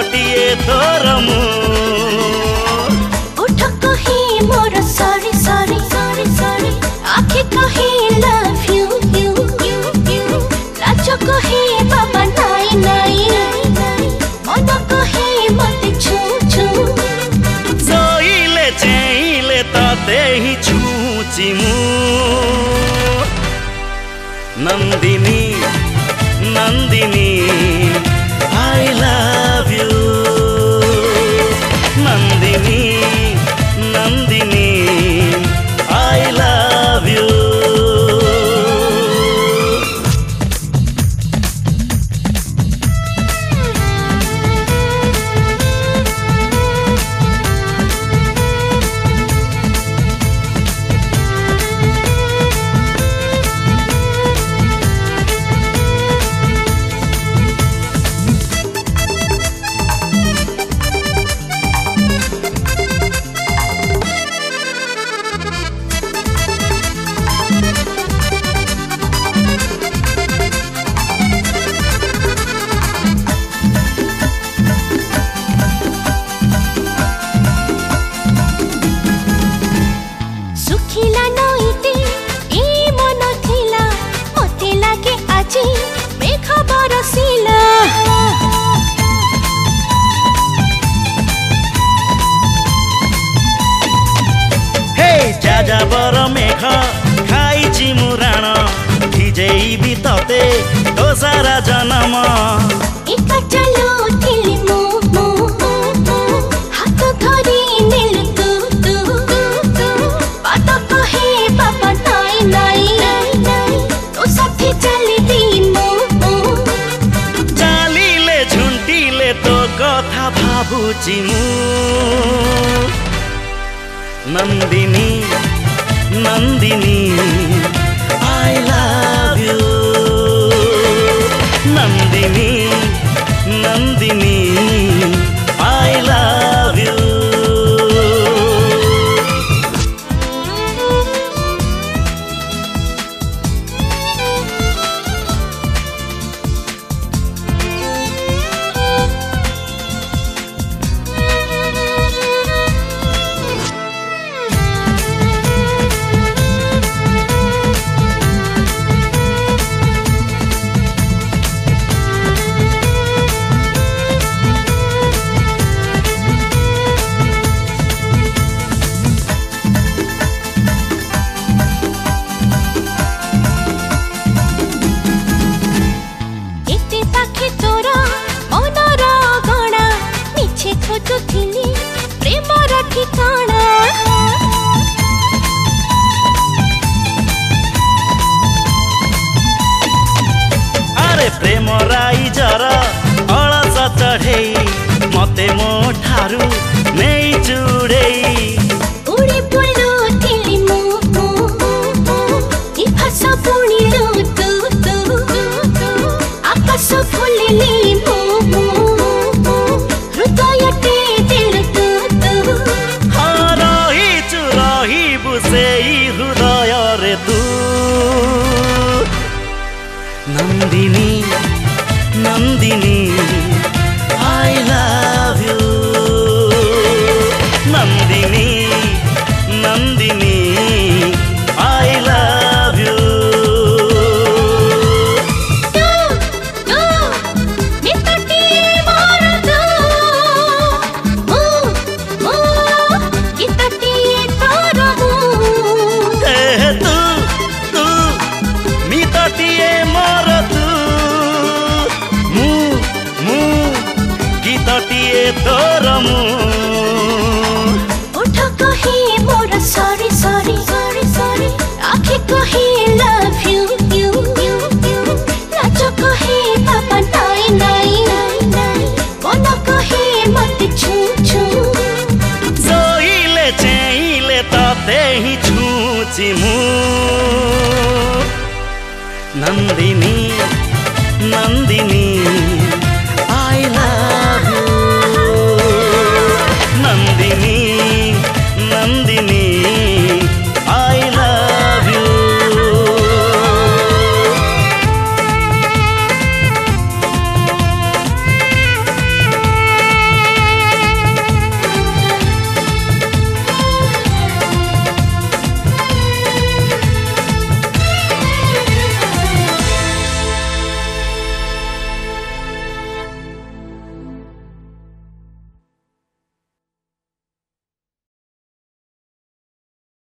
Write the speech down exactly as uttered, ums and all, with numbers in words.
गीतटिए तोर मु उठ कही मोर सॉरी सॉरी सॉरी सॉरी आँखें कही love you you you you लाज कही बाबा नाई नाई मन कही मत छू छू जोइले चेइले तते ही छूची मु Nandini Nandini I love you Nandini Nandini I love you जाबर मेघ खाइची मुराण भिजेई भी तते तो सारा जन्म एका चलो थिली मो मो मो हाथ धरी नेल तू तू तू बात कहे बाबा नाई नाई तो साथी चली दी मो मो चालिले झुंटिले तो कथा भाबुची मु Nandini Nandini I love you Nandini Nandini I love you अरे प्रेम राई जर अलस चढ़ेई मते मो ठारू नहीं चुड़ेई उड़ी बुलू थिली मो मो मो ई भाषा बुणिलु तू तू आकाश फुलिली मो मो मो हृदयटे दिल तू तू हाँ रहीचु रहिबु सेई हृदय रे तू Nandini Nandini I love you Nandini Nandini I love you तू तू नितटिए मोर तू मु मु नितटिए तोर मु ए तू तू मितटिए मोर तू मु मु गीतटिए तोर मु